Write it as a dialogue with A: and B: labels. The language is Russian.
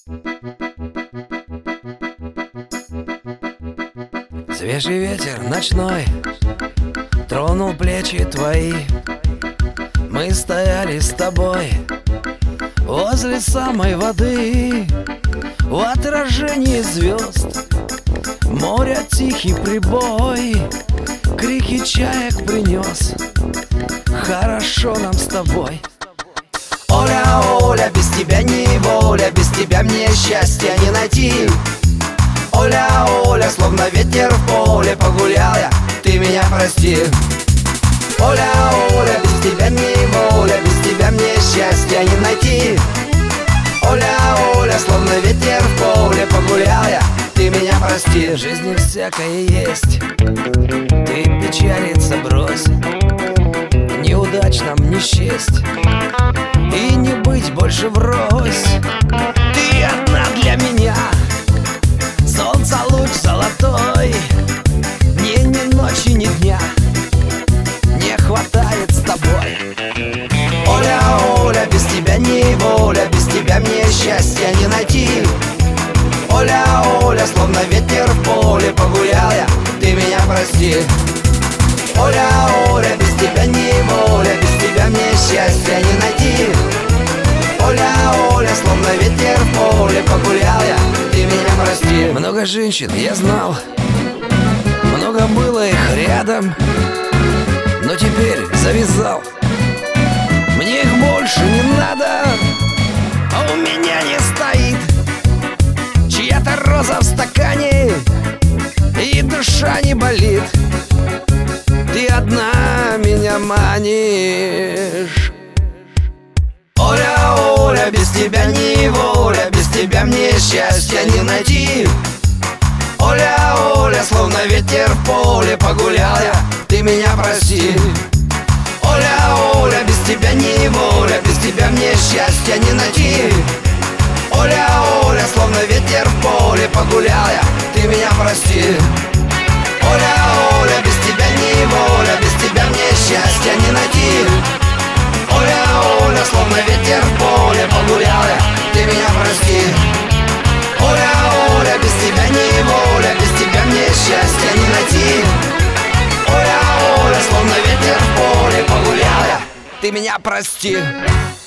A: Свежий ветер ночной тронул плечи твои. Мы стояли с тобой возле самой воды, в отражении звезд моря тихий прибой крики чаек принес. Хорошо нам с тобой. Оля, Оля, без тебя не воля, без тебя мне счастья не найти. Оля, Оля, словно ветер в поле, погулял я, ты меня прости. Оля, Оля, без тебя не воля, без тебя мне счастья не найти. Оля, Оля, словно ветер в поле, погулял я, ты меня прости. В жизни всякое есть, ты печалиться брось, неудач нам не счесть и не быть больше врозь. Ты одна для меня, солнца луч золотой, мне ни ночи, ни дня не хватает с тобой. Оля, Оля, без тебя не воля, без тебя мне счастья не найти. Оля, Оля, словно ветер в поле, погулял я, ты меня прости. Оля, Оля, без тебя не воля, без тебя мне счастья не найти. Оля, Оля, словно ветер в поле, погулял я, ты меня прости. Много женщин я знал, много было их рядом, но теперь завязал. Мне их больше не надо, а у меня не стоит чья-то роза в стакане, и душа не болит. Ты одна меня манишь. Оля, Оля, без тебя не воля, без тебя мне счастья не найти. Оля, Оля, словно ветер в поле, погулял я, ты меня прости. Оля, Оля, без тебя не воля, без тебя мне счастья не найти. Оля, Оля, словно ветер в поле, погулял я, ты меня прости. Оля, Оля, без тебя не воля, без тебя мне счастья не найти. Оля, Оля, словно ветер в поле, погулял я, ты меня прости. Оля, Оля, без тебя не воля, без тебя мне счастья не найти. Оля, Оля, словно ветер в поле, погулял я, ты меня прости.